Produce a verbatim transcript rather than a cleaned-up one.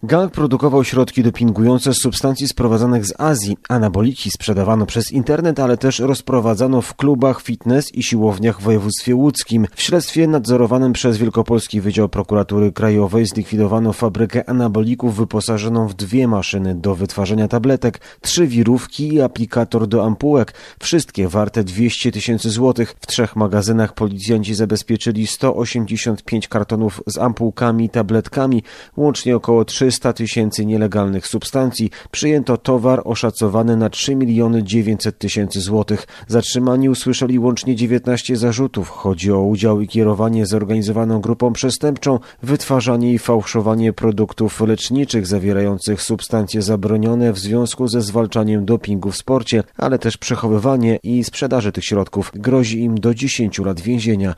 Gang produkował środki dopingujące z substancji sprowadzanych z Azji. Anaboliki sprzedawano przez internet, ale też rozprowadzano w klubach fitness i siłowniach w województwie łódzkim. W śledztwie nadzorowanym przez Wielkopolski Wydział Prokuratury Krajowej zlikwidowano fabrykę anabolików wyposażoną w dwie maszyny do wytwarzania tabletek, trzy wirówki i aplikator do ampułek, wszystkie warte dwieście tysięcy złotych. W trzech magazynach policjanci zabezpieczyli sto osiemdziesiąt pięć kartonów z ampułkami i tabletkami, łącznie około trzysta tysięcy nielegalnych substancji. Przyjęto towar oszacowany na trzy miliony dziewięćset tysięcy złotych. Zatrzymani usłyszeli łącznie dziewiętnaście zarzutów. Chodzi o udział i kierowanie zorganizowaną grupą przestępczą, wytwarzanie i fałszowanie produktów leczniczych zawierających substancje zabronione w związku ze zwalczaniem dopingu w sporcie, ale też przechowywanie i sprzedaży tych środków. Grozi im do dziesięciu lat więzienia.